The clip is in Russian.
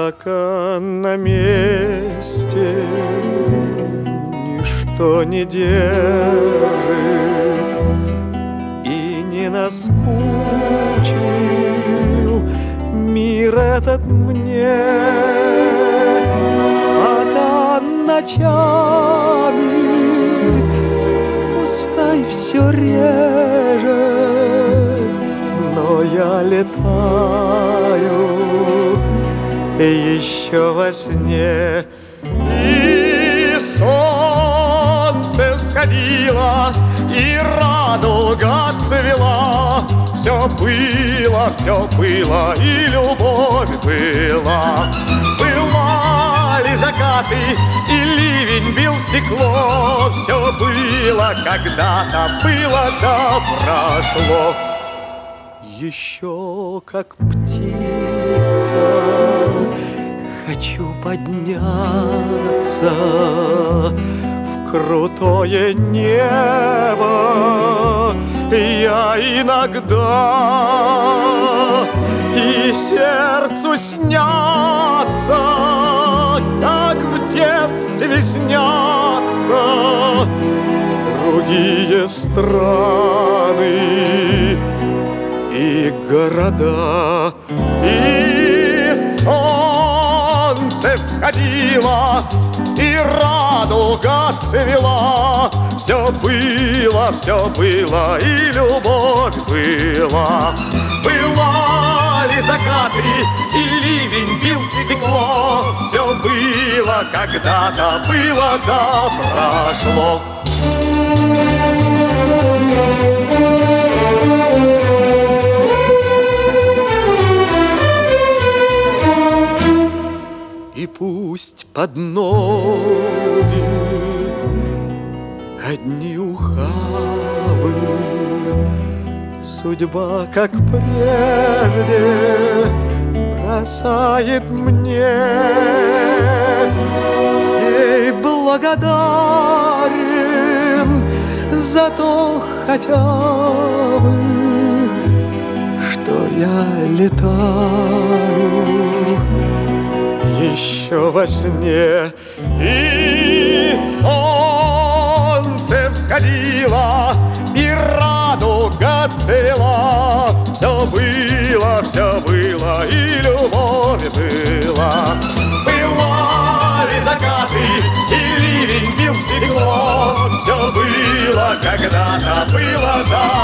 пока на месте ничто не держит и не наскучил мир этот мне, пока ночами пускай все реже, но я летаю еще во сне. И солнце всходило, и радуга цвела. Все было, и любовь была. Бывали закаты, и ливень бил в стекло. Все было когда-то, было да прошло. Еще как птица хочу подняться в крутое небо. Я иногда и сердцу снятся, как в детстве снятся другие страны и города. И солнце всходило, и радуга цвела. Все было, и любовь была. Бывали закаты, и ливень бил в стекло. Все было когда-то, было да прошло. И пусть под ноги одни ухабы, судьба, как прежде, бросает мне. Ей благодарен за то хотя бы, что я летаю еще во сне. И солнце всходило, и радуга цвела. Все было, и любовь была. Бывали закаты, и ливень бил в стекло. Все было когда-то, было да